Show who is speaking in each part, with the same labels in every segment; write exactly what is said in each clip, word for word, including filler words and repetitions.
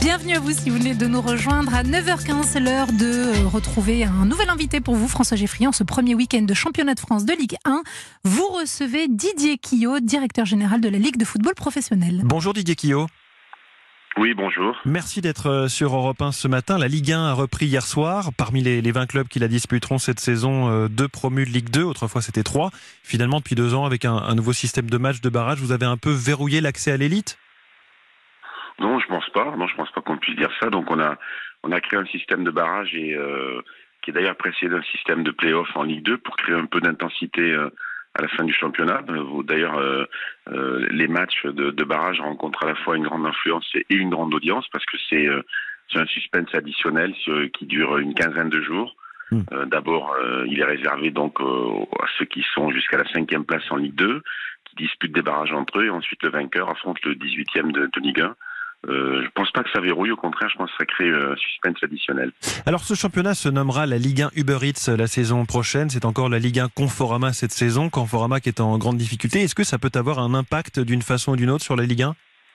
Speaker 1: Bienvenue à vous si vous venez de nous rejoindre à neuf heures quinze, c'est l'heure de retrouver un nouvel invité pour vous, François Geffrier, en ce premier week-end de championnat de France de Ligue un. Vous recevez Didier Quillot, directeur général de la Ligue de football professionnel.
Speaker 2: Bonjour Didier Quillot.
Speaker 3: Oui, bonjour.
Speaker 2: Merci d'être sur Europe un ce matin. La Ligue un a repris hier soir. Parmi les, les vingt clubs qui la disputeront cette saison, euh, deux promus de Ligue deux, autrefois c'était trois. Finalement, depuis deux ans, avec un, un nouveau système de match de barrage, vous avez un peu verrouillé l'accès à l'élite ?
Speaker 3: Non, je pense pas. Non, je pense pas qu'on puisse dire ça. Donc on a on a créé un système de barrage et euh, qui est d'ailleurs précédé d'un système de play-off en Ligue deux pour créer un peu d'intensité euh, à la fin du championnat. D'ailleurs, euh, euh, les matchs de, de barrage rencontrent à la fois une grande influence et une grande audience parce que c'est euh, c'est un suspense additionnel sur, qui dure une quinzaine de jours. Mmh. Euh, d'abord, euh, il est réservé donc euh, à ceux qui sont jusqu'à la cinquième place en Ligue deux, qui disputent des barrages entre eux, et ensuite le vainqueur affronte le dix-huitième de, de Ligue un. Euh, je pense pas que ça verrouille, au contraire, je pense que ça crée un suspense additionnel.
Speaker 2: Alors ce championnat se nommera la Ligue un Uber Eats la saison prochaine. C'est encore la Ligue un Conforama cette saison. Conforama qui est en grande difficulté. Est-ce que ça peut avoir un impact d'une façon ou d'une autre sur la Ligue un ?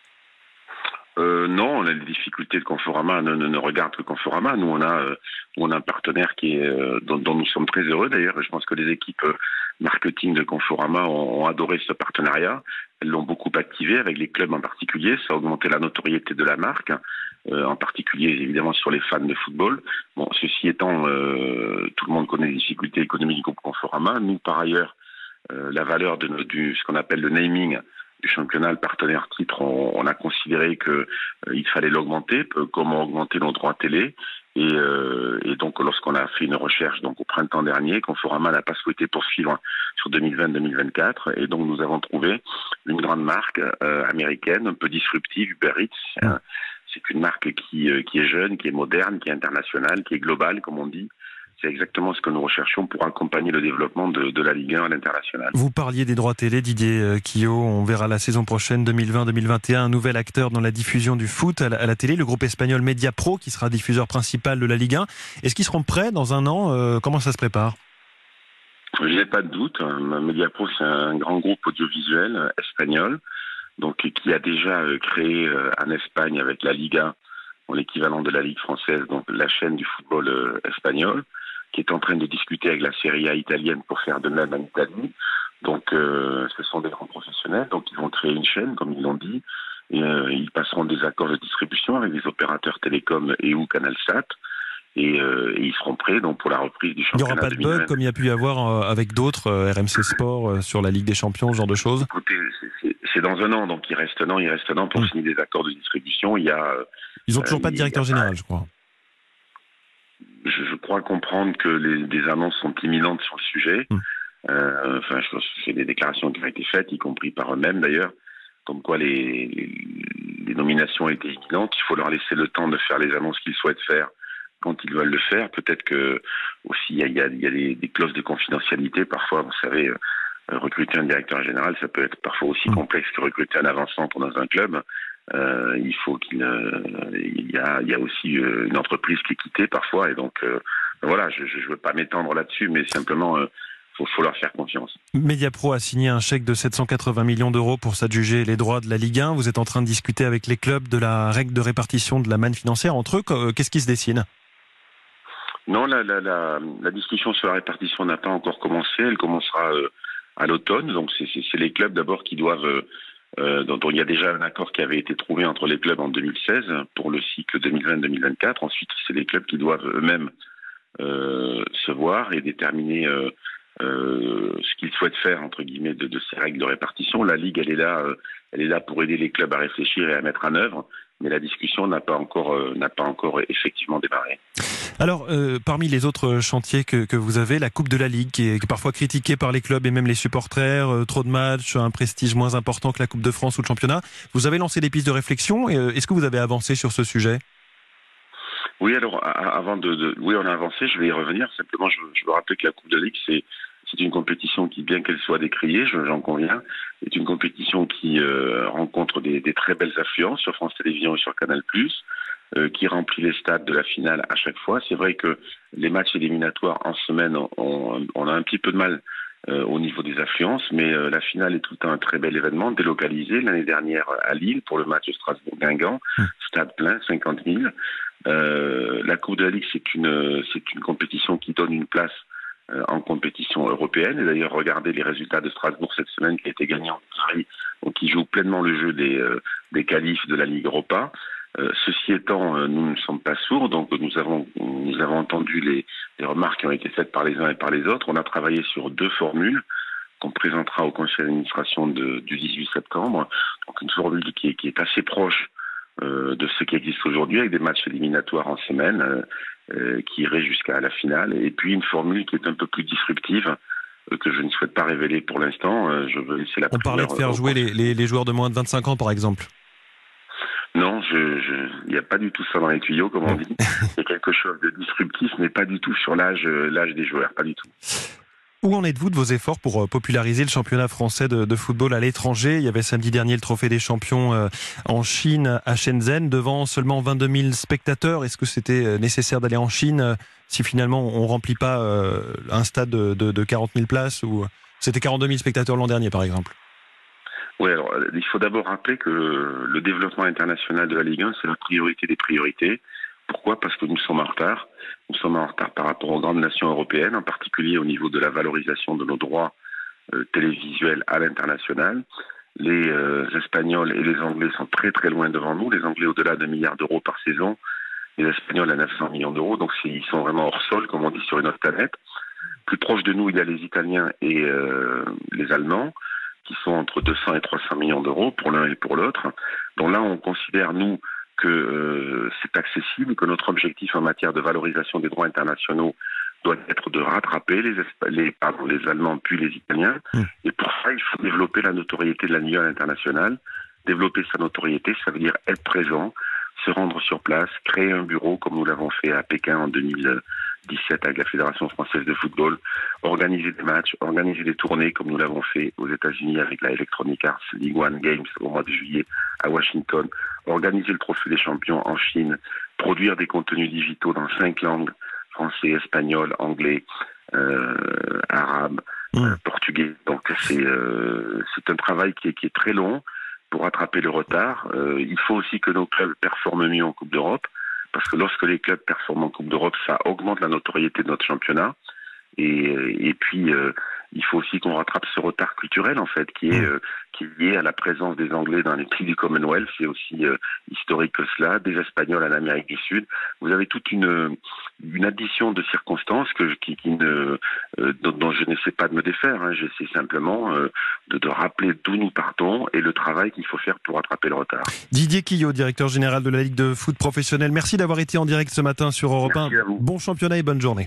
Speaker 3: Euh, non, les difficultés de Conforama ne, ne, ne regardent que Conforama. Nous, on a, euh, on a un partenaire qui est, euh, dont, dont nous sommes très heureux d'ailleurs. Je pense que les équipes euh, marketing de Conforama ont, ont adoré ce partenariat. Elles l'ont beaucoup activé avec les clubs en particulier. Ça a augmenté la notoriété de la marque, euh, en particulier évidemment sur les fans de football. Bon, ceci étant, euh, tout le monde connaît les difficultés économiques du groupe Conforama. Nous, par ailleurs, euh, la valeur de nos, du ce qu'on appelle le naming du championnat, le partenaire titre, on, on a considéré que euh, il fallait l'augmenter, comment augmenter nos droits télé. Et, euh, et donc, lorsqu'on a fait une recherche donc au printemps dernier, Conforama n'a pas souhaité poursuivre sur deux mille vingt deux mille vingt-quatre, et donc nous avons trouvé une grande marque euh, américaine, un peu disruptive, Uber Eats. Hein. C'est une marque qui, euh, qui est jeune, qui est moderne, qui est internationale, qui est globale, comme on dit. C'est exactement ce que nous recherchons pour accompagner le développement de, de la Ligue un à l'international.
Speaker 2: Vous parliez des droits télé, Didier Quillot. On verra la saison prochaine, deux mille vingt deux mille vingt et un, un nouvel acteur dans la diffusion du foot à la, à la télé, le groupe espagnol Mediapro, qui sera diffuseur principal de la Ligue un. Est-ce qu'ils seront prêts dans un an ? euh, Comment ça se prépare ?
Speaker 3: Je n'ai pas de doute. Mediapro, c'est un grand groupe audiovisuel espagnol, donc qui a déjà créé en Espagne avec la Liga, l'équivalent de la Ligue française, donc la chaîne du football espagnol, qui est en train de discuter avec la Serie A italienne pour faire de même en Italie. Donc, euh, ce sont des grands professionnels, donc ils vont créer une chaîne, comme ils l'ont dit, et euh, ils passeront des accords de distribution avec les opérateurs télécoms et ou CanalSat, et, euh, et ils seront prêts donc pour la reprise du championnat.
Speaker 2: Il n'y aura pas de bug comme il y a pu y avoir euh, avec d'autres, euh, R M C Sport, euh, sur la Ligue des Champions, ce genre de choses ?
Speaker 3: Écoutez, c'est, c'est, c'est dans un an, donc il reste un an, il reste un an pour mmh. signer des accords de distribution. Il y a,
Speaker 2: ils n'ont toujours
Speaker 3: euh,
Speaker 2: pas de directeur général, je crois.
Speaker 3: Je, je crois comprendre que les, des annonces sont imminentes sur le sujet. Mmh. Euh, enfin, je pense que c'est des déclarations qui ont été faites, y compris par eux-mêmes d'ailleurs, comme quoi les, les, les nominations étaient imminentes. Il faut leur laisser le temps de faire les annonces qu'ils souhaitent faire quand ils veulent le faire. Peut-être que aussi il y a, y a, y a des, des clauses de confidentialité. Parfois, vous savez, euh, recruter un directeur général, ça peut être parfois aussi mmh. complexe que recruter un avant-centre dans un club. Euh, il faut qu'il euh, il y a il y a aussi euh, une entreprise qui est quittée parfois, et donc euh, voilà, je je veux pas m'étendre là-dessus, mais simplement euh, faut faut leur faire confiance.
Speaker 2: Mediapro a signé un chèque de sept cent quatre-vingts millions d'euros pour s'adjuger les droits de la Ligue un. Vous êtes en train de discuter avec les clubs de la règle de répartition de la manne financière entre eux. Qu'est-ce qui se dessine ?
Speaker 3: Non, la la la, la discussion sur la répartition n'a pas encore commencé. Elle commencera euh, à l'automne. Donc c'est c'est, c'est les clubs d'abord qui doivent euh, Euh, dont il y a déjà un accord qui avait été trouvé entre les clubs en deux mille seize pour le cycle deux mille vingt deux mille vingt-quatre. Ensuite, c'est les clubs qui doivent eux-mêmes euh, se voir et déterminer euh, euh, ce qu'ils souhaitent faire entre guillemets de, de ces règles de répartition. La Ligue, elle est là, euh, elle est là pour aider les clubs à réfléchir et à mettre en œuvre, mais la discussion n'a pas encore euh, n'a pas encore effectivement démarré.
Speaker 2: Alors, euh, parmi les autres chantiers que, que vous avez, la Coupe de la Ligue, qui est, qui est parfois critiquée par les clubs et même les supporters, euh, trop de matchs, un prestige moins important que la Coupe de France ou le championnat. Vous avez lancé des pistes de réflexion. Et, euh, est-ce que vous avez avancé sur ce sujet ?
Speaker 3: Oui, alors avant de, de, oui, on a avancé. Je vais y revenir. Simplement, je, je veux rappeler que la Coupe de la Ligue, c'est c'est une compétition qui, bien qu'elle soit décriée, j'en conviens, est une compétition qui euh, rencontre des, des très belles affluences sur France Télévisions et sur Canal+. Euh, qui remplit les stades de la finale à chaque fois. C'est vrai que les matchs éliminatoires en semaine, on, on a un petit peu de mal euh, au niveau des affluences, mais euh, la finale est tout le temps un très bel événement, délocalisé l'année dernière à Lille pour le match de Strasbourg-Guingamp, mmh. stade plein, cinquante mille. Euh, la Coupe de la Ligue, c'est une, c'est une compétition qui donne une place euh, en compétition européenne. Et d'ailleurs, regardez les résultats de Strasbourg cette semaine qui a été gagné en Paris, donc qui joue pleinement le jeu des, euh, des qualifs de la Ligue Europa. Euh, ceci étant, euh, nous ne sommes pas sourds, donc nous avons, nous avons entendu les, les remarques qui ont été faites par les uns et par les autres. On a travaillé sur deux formules qu'on présentera au conseil d'administration de, du dix-huit septembre. Donc une formule qui est, qui est assez proche euh, de ce qui existe aujourd'hui, avec des matchs éliminatoires en semaine, euh, euh, qui irait jusqu'à la finale. Et puis une formule qui est un peu plus disruptive, euh, que je ne souhaite pas révéler pour l'instant. Euh, je veux laisser la
Speaker 2: On parlait de faire
Speaker 3: euh,
Speaker 2: jouer les, les, les joueurs de moins de vingt-cinq ans, par exemple.
Speaker 3: Non, je, je, il n'y a pas du tout ça dans les tuyaux, comme on dit. Il y a quelque chose de disruptif, mais pas du tout sur l'âge, l'âge des joueurs, pas du tout.
Speaker 2: Où en êtes-vous de vos efforts pour populariser le championnat français de, de football à l'étranger ? Il y avait samedi dernier le Trophée des champions en Chine, à Shenzhen, devant seulement vingt-deux mille spectateurs. Est-ce que c'était nécessaire d'aller en Chine si finalement on ne remplit pas un stade de, de, de quarante mille places, ou c'était quarante-deux mille spectateurs l'an dernier, par exemple ?
Speaker 3: Oui, alors il faut d'abord rappeler que le développement international de la Ligue un, c'est la priorité des priorités. Pourquoi ? Parce que nous sommes en retard. Nous sommes en retard par rapport aux grandes nations européennes, en particulier au niveau de la valorisation de nos droits euh, télévisuels à l'international. Les euh, Espagnols et les Anglais sont très très loin devant nous. Les Anglais au-delà d'un milliard d'euros par saison, les Espagnols à neuf cents millions d'euros. Donc ils sont vraiment hors sol, comme on dit, sur une autre planète. Plus proche de nous, il y a les Italiens et euh, les Allemands, qui sont entre deux cents et trois cents millions d'euros pour l'un et pour l'autre. Donc là, on considère, nous, que euh, c'est accessible, que notre objectif en matière de valorisation des droits internationaux doit être de rattraper les, les, pardon, les Allemands puis les Italiens. Mmh. Et pour ça, il faut développer la notoriété de la Ligue un internationale. Développer sa notoriété, ça veut dire être présent, se rendre sur place, créer un bureau, comme nous l'avons fait à Pékin en deux mille dix-sept avec la Fédération française de football, organiser des matchs, organiser des tournées, comme nous l'avons fait aux États-Unis avec la Electronic Arts League One Games au mois de juillet à Washington, organiser le Trophée des champions en Chine, produire des contenus digitaux dans cinq langues, français, espagnol, anglais, euh, arabe, mmh. euh, portugais. Donc c'est euh, c'est un travail qui est, qui est très long pour rattraper le retard. Euh, il faut aussi que nos clubs performent mieux en Coupe d'Europe, parce que lorsque les clubs performent en Coupe d'Europe, ça augmente la notoriété de notre championnat. Et, et puis, euh, il faut aussi qu'on rattrape ce retard culturel, en fait, qui est, euh, qui est lié à la présence des Anglais dans les pays du Commonwealth. C'est aussi euh, historique que cela, des Espagnols en Amérique du Sud. Vous avez toute une, une addition de circonstances que, qui, qui ne, euh, dont, dont je n'essaie pas de me défaire. Hein. J'essaie simplement euh, de, de rappeler d'où nous partons et le travail qu'il faut faire pour rattraper le retard.
Speaker 2: Didier Quillot, directeur général de la Ligue de foot professionnelle. Merci d'avoir été en direct ce matin sur Europe un. Bon championnat et bonne journée.